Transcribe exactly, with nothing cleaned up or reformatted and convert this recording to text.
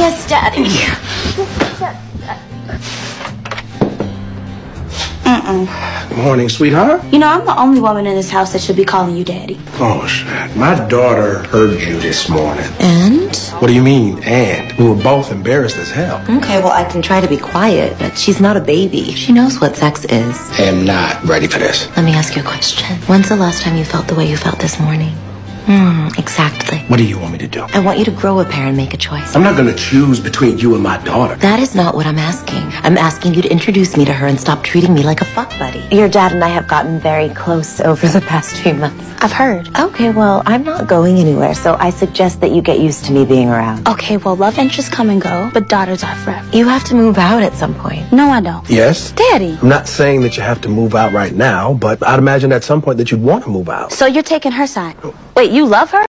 Yes, Daddy. Mm-mm. Good morning, sweetheart. You know, I'm the only woman in this house that should be calling you Daddy. Oh, shit. My daughter heard you this morning. And? What do you mean, and? We were both embarrassed as hell. Okay, well, I can try to be quiet, but she's not a baby. She knows what sex is. I am not ready for this. Let me ask you a question. When's the last time you felt the way you felt this morning? Hmm, exactly. What do you want me to do? I want you to grow a pair and make a choice. I'm not going to choose between you and my daughter. That is not what I'm asking. I'm asking you to introduce me to her and stop treating me like a fuck buddy. Your dad and I have gotten very close over the past few months. I've heard. Okay, well, I'm not going anywhere, so I suggest that you get used to me being around. Okay, well, love interests come and go, but daughters are forever. You have to move out at some point. No, I don't. Yes? Daddy. I'm not saying that you have to move out right now, but I'd imagine at some point that you'd want to move out. So you're taking her side. Wait, you love her?